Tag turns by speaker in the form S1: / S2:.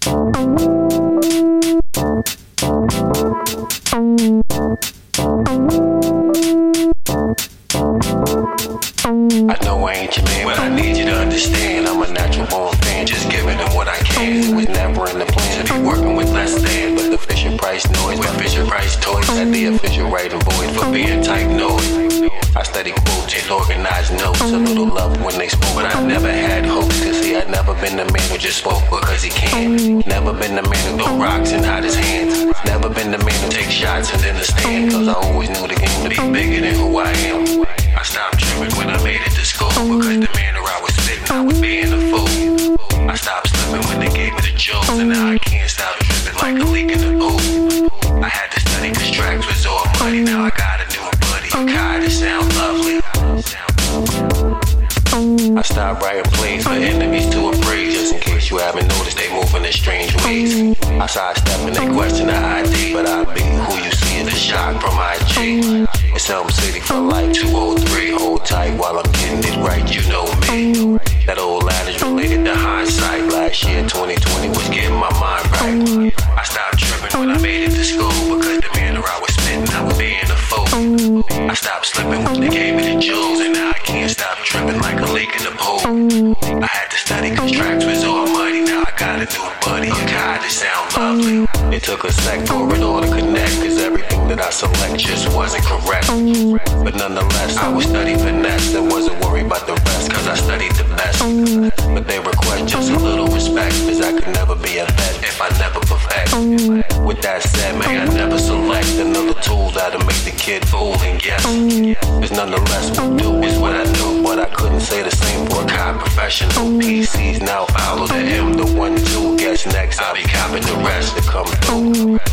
S1: I know I ain't your man, but I need you to understand I'm a natural born fan, just giving them what I can. It was never in the plan to be working with less than, but the Fisher Price noise with Fisher Price toys had the official writing void for being type noise. I study quotes and organized notes, a little love when they spoke, but I never had hopes. Cause see, I'd never been the man who just spoke because he can. Never been the man who throw rocks and hide his hands. Never been the man who take shots and then the stand. Cause I always knew the game would be bigger than who I am. I stopped tripping when I made it to school, because the manner I was spitting, I was being a fool. I stopped slipping when they gave me the jokes, and now I can't stop tripping like a leak in the pool. I had to study cause tracks was all muddy, now I got a new buddy. God, it sound lovely. I stopped writing plays for enemies to afraid, just in case you haven't noticed they moving in strange ways. I sidestep and they question the ID, but I be who you see in the shot from IG. It's Elm City for life, 203. Hold tight while I'm getting it right, you know me. That old adage related to hindsight. Last year, 2020 was getting my mind right. I stopped tripping when I made it to school, because the manner I was spitting, I was being a fool. I stopped slipping when they gave me the jewels, and now I can't stop tripping like a leak in the pool. I had to study cause tracks was almighty, now I got a new buddy. God, it sound lovely. It took a sec for it all to connect, cause everything that I select just wasn't correct. But nonetheless, I would study finesse and wasn't worried about the rest, cause I studied the best. But they request just a little respect, cause I could never be a vet if I never perfect. With that said, may I never select another tool that'll make the kid fool and guess. Cause nonetheless, what do is what I knew, but I couldn't say the same for a kind professional. PCs now follow the M, the 1, 2, guess next, I'll be copping the rest to come through.